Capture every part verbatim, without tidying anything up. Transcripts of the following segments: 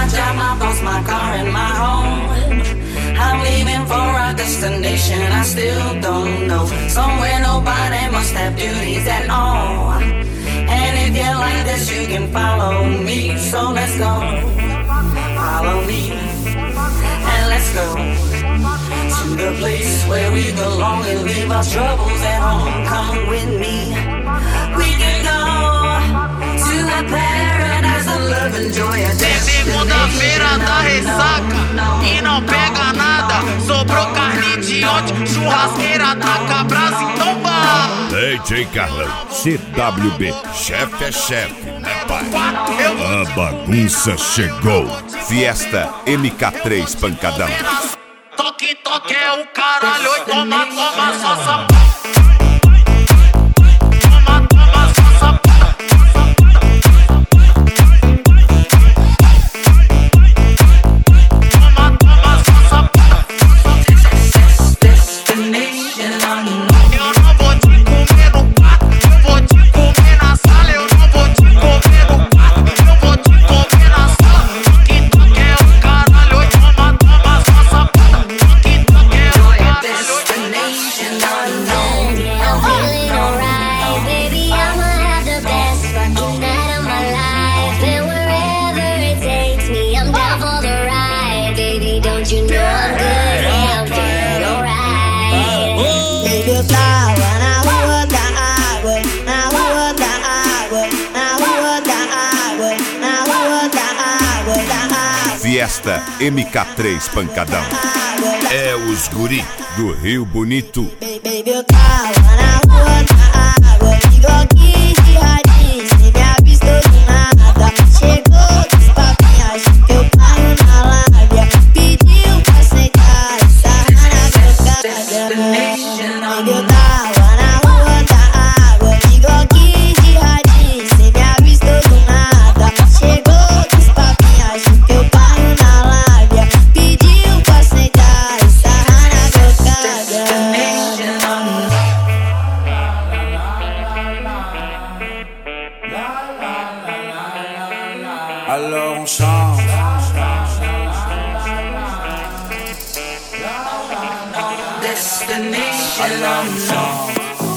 my job, my boss, my car, and my home. I'm leaving for a destination I still don't know. Somewhere nobody must have duties at all. And if you like this, you can follow me. So let's go, follow me, and let's go to the place where we belong and leave our troubles at home. Come with me, we can go to a paradise of love and joy. Segunda-feira da ressaca e não pega nada. Sobrou carne de ontem, churrasqueira taca brasa, então vá. D J Carlão, C W B, chefe é chefe, né pai? A bagunça chegou. Fiesta M K três Pancadão. Toque, toque é o caralho, oi, toma, toma, só sapato. Fiesta M K três Pancadão. É os guri do Rio Bonito. Baby, eu tava na rua da água, ligou aqui de radinho, cê me avistou do nada. Chegou dos papinhos, que eu paro na lábia. Pediu pra sentar, sarra na trocada. Baby, eu tava na rua da água, ligou aqui de radinho, cê me avistou do nada. Chegou dos papinhos, que eu paro na lábia. Pediu pra sentar, sarra na trocada. Alors on chante. Destination Alors on chante.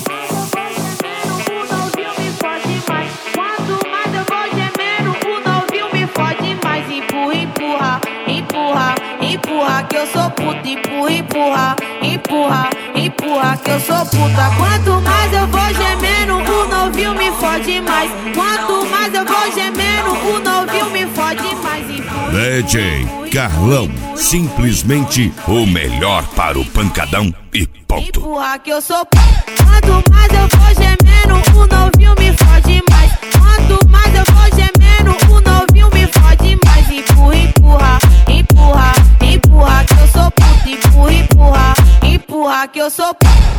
O novinho me fode mais. Quanto mais eu vou gemendo, o novinho me fode mais. Empurra, empurra, empurra, empurra, que eu sou puta. Empurra, empurra, empurra, empurra, que eu sou puta. Quanto mais eu vou gemendo, o novinho me fode mais. Quanto mais eu vou gemendo, o novinho me fode mais. Empurra, D J Carlão, simplesmente o melhor para o pancadão e ponto. empurra, que eu sou puta. Quanto mais eu vou gemendo, o novinho me fode mais. Quanto mais eu vou gemendo, o novinho me fode mais. Empurra, empurra, empurra, empurra, que eu sou puta. Empurra, empurra, empurra, que eu sou puta.